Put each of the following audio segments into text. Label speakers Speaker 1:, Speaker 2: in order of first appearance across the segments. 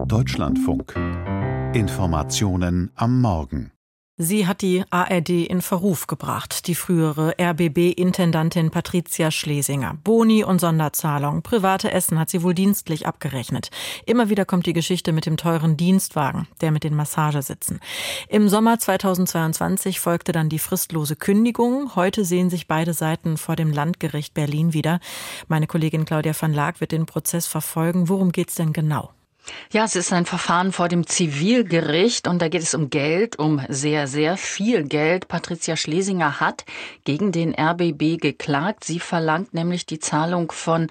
Speaker 1: Deutschlandfunk. Informationen am Morgen.
Speaker 2: Sie hat die ARD in Verruf gebracht, die frühere RBB-Intendantin Patricia Schlesinger. Boni und Sonderzahlungen, private Essen hat sie wohl dienstlich abgerechnet. Immer wieder kommt die Geschichte mit dem teuren Dienstwagen, der mit den Massagesitzen. Im Sommer 2022 folgte dann die fristlose Kündigung. Heute sehen sich beide Seiten vor dem Landgericht Berlin wieder. Meine Kollegin Claudia van Laak wird den Prozess verfolgen. Worum geht's denn genau?
Speaker 3: Ja, es ist ein Verfahren vor dem Zivilgericht und da geht es um Geld, um sehr, sehr viel Geld. Patricia Schlesinger hat gegen den RBB geklagt. Sie verlangt nämlich die Zahlung von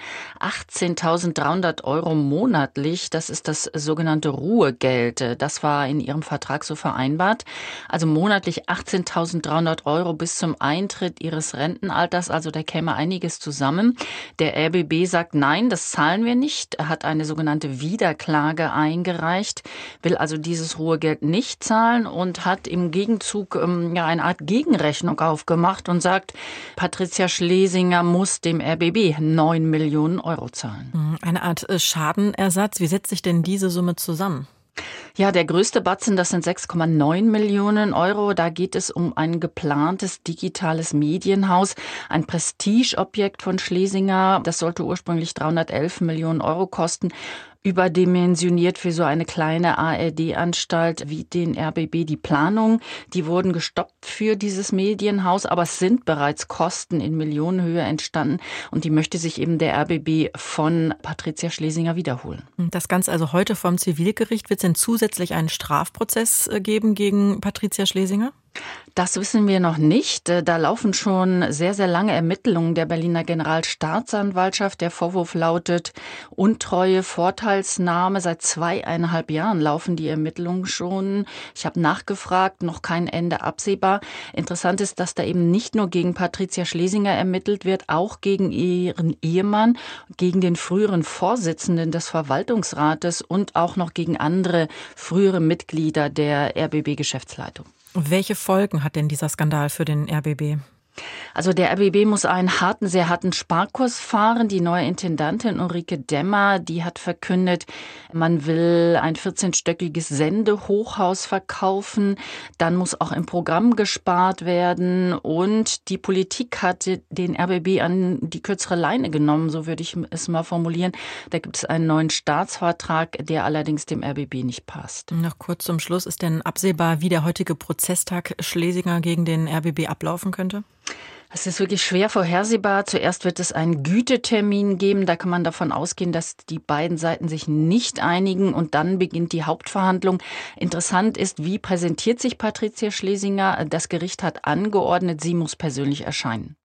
Speaker 3: 18.300 € monatlich. Das ist das sogenannte Ruhegeld. Das war in ihrem Vertrag so vereinbart. Also monatlich 18.300 € bis zum Eintritt ihres Rentenalters. Also da käme einiges zusammen. Der RBB sagt, nein, das zahlen wir nicht. Er hat eine sogenannte Wiederklage eingereicht, will also dieses Ruhegeld nicht zahlen und hat im Gegenzug eine Art Gegenrechnung aufgemacht und sagt, Patricia Schlesinger muss dem RBB 9 Millionen € zahlen.
Speaker 2: Eine Art Schadenersatz. Wie setzt sich denn diese Summe zusammen?
Speaker 3: Ja, der größte Batzen, das sind 6,9 Millionen €. Da geht es um ein geplantes digitales Medienhaus, ein Prestigeobjekt von Schlesinger. Das sollte ursprünglich 311 Millionen € kosten. Überdimensioniert für so eine kleine ARD-Anstalt wie den RBB. Die Planungen, die wurden gestoppt für dieses Medienhaus, aber es sind bereits Kosten in Millionenhöhe entstanden und die möchte sich eben der RBB von Patricia Schlesinger wiederholen.
Speaker 2: Das Ganze also heute vom Zivilgericht. Wird es denn zusätzlich einen Strafprozess geben gegen Patricia Schlesinger?
Speaker 3: Das wissen wir noch nicht. Da laufen schon sehr, sehr lange Ermittlungen der Berliner Generalstaatsanwaltschaft. Der Vorwurf lautet Untreue, Vorteilsnahme. Seit 2,5 Jahren laufen die Ermittlungen schon. Ich habe nachgefragt, noch kein Ende absehbar. Interessant ist, dass da eben nicht nur gegen Patricia Schlesinger ermittelt wird, auch gegen ihren Ehemann, gegen den früheren Vorsitzenden des Verwaltungsrates und auch noch gegen andere frühere Mitglieder der RBB-Geschäftsleitung.
Speaker 2: Welche Folgen hat denn dieser Skandal für den RBB?
Speaker 3: Also der RBB muss einen sehr harten Sparkurs fahren. Die neue Intendantin Ulrike Demmer, die hat verkündet, man will ein 14-stöckiges Sendehochhaus verkaufen. Dann muss auch im Programm gespart werden. Und die Politik hat den RBB an die kürzere Leine genommen, so würde ich es mal formulieren. Da gibt es einen neuen Staatsvertrag, der allerdings dem RBB nicht passt.
Speaker 2: Noch kurz zum Schluss, ist denn absehbar, wie der heutige Prozesstag Schlesinger gegen den RBB ablaufen könnte?
Speaker 3: Es ist wirklich schwer vorhersehbar. Zuerst wird es einen Gütetermin geben. Da kann man davon ausgehen, dass die beiden Seiten sich nicht einigen. Und dann beginnt die Hauptverhandlung. Interessant ist, wie präsentiert sich Patricia Schlesinger? Das Gericht hat angeordnet, sie muss persönlich erscheinen.